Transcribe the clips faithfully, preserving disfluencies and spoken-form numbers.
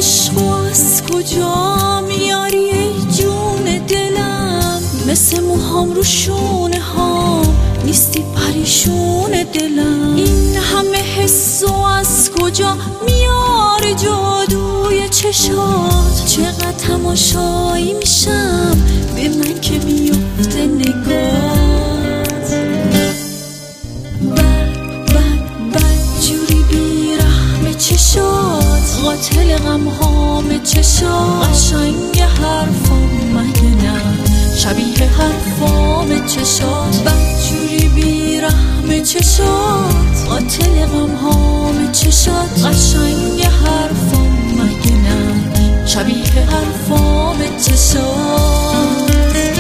عشق از کجا میاری ای جون دلم؟ مثل موهام رو شونه ها نیستی پریشون دلم. این همه حس و از کجا میاره جادوی چشات؟ چقدر تماشایی میشم به من که میفته نگات. بد بد بد جوری بیرحم چشات، قاتل غمهام چشات. قشنگ حرفام مگه نه شبیه حرفام چشات؟ بد جوری بیرحم چشات، قاتل غمهام چشات. قشنگ حرفام مگه نه شبیه حرفام چشات.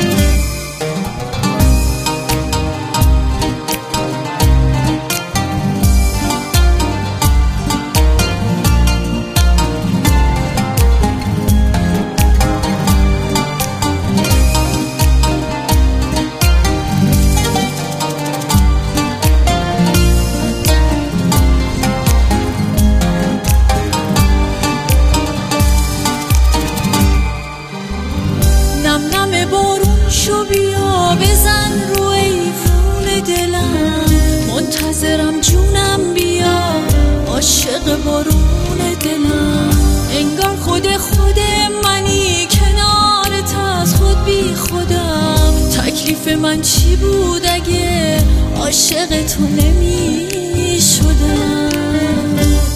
نم نم بارون شو بیا بزن رو ایوون دلم. منتظرم جونم بیا عاشق بارون دلم. انگار خود خود منی کنارت از خود بی خودم. تکلیف من چی بود اگه عاشق تو نمی شدم؟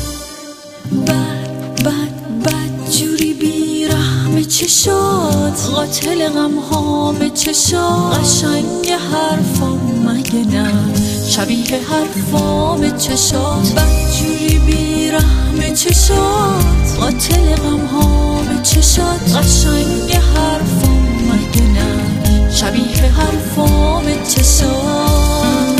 بد بد بد جوری بیرحم چشات، قاتل غمهام چشات. قشنگ حرفام مگه نه شبیه حرفام چشات؟ بد جوری بیرحم چشات، قاتل غمهام چشات. قشنگ حرفام مگه نه شبیه حرفام چشات.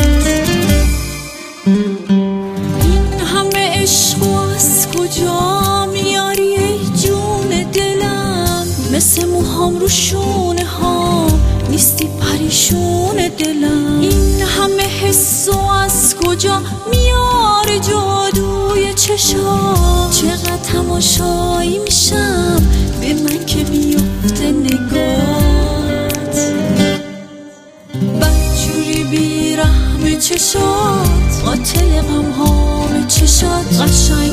این همه عشق از کجا میاری ای جون دلم؟ مثل موهام رو شونه ها نیستی پریشون دلم. این همه حس و از کجا میاره جادوی چشات؟ چقدر تماشایی میشم به من که میفته نگات. بد جوری بیرحم چشات، قاتل غمهام چشات. قشنگ